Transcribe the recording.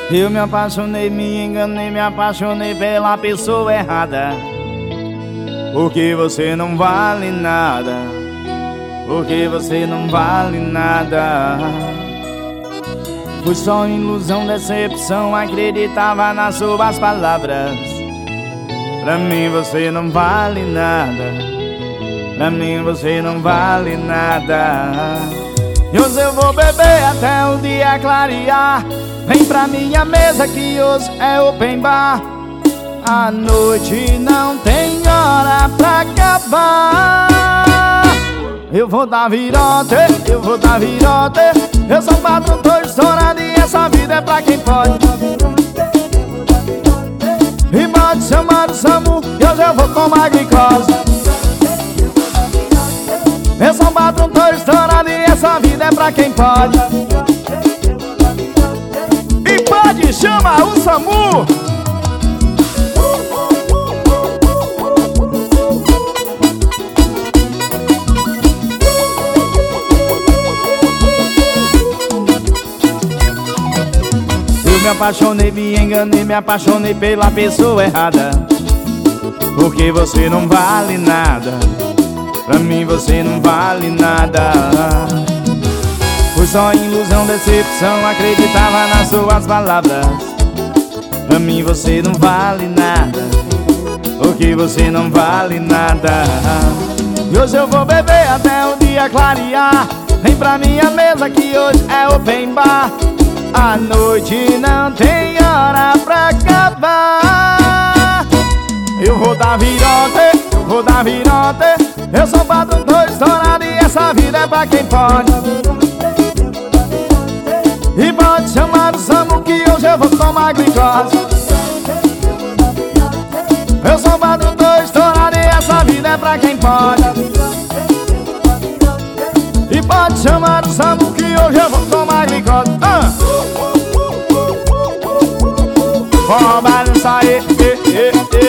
Eu me apaixonei, me enganei, me apaixonei pela pessoa errada. Porque você não vale nada. Porque você não vale nada. Foi só ilusão, decepção, acreditava nas suas palavras. Pra mim você não vale nada. Pra mim você não vale nada. E hoje eu vou beber até o dia clarear. Vem pra minha mesa que hoje é open bar. A noite não tem hora pra acabar. Eu vou dar virote, eu vou dar virote. Eu sou patrão, tô estourado e essa vida é pra quem pode. E pode chamar o SAMU e hoje eu vou tomar glicose. Eu sou patrão, tô estourado e essa vida é pra quem pode. E pode chamar o SAMU. Eu me apaixonei, me enganei, me apaixonei pela pessoa errada. Porque você não vale nada. Pra mim você não vale nada. Foi só ilusão, decepção, acreditava nas suas palavras. Pra mim você não vale nada. Porque você não vale nada. E hoje eu vou beber até o dia clarear. Vem pra minha mesa que hoje é open bar. A noite não tem hora pra acabar. Eu vou dar virote, eu vou dar virote. Eu sou patrão, tô estourado e essa vida é pra quem pode. E pode chamar o SAMU que hoje eu vou tomar glicose. Eu sou patrão, tô estourado e essa vida é pra quem pode. E pode chamar o SAMU que hoje eu vou tomar glicose. Vamos balançar,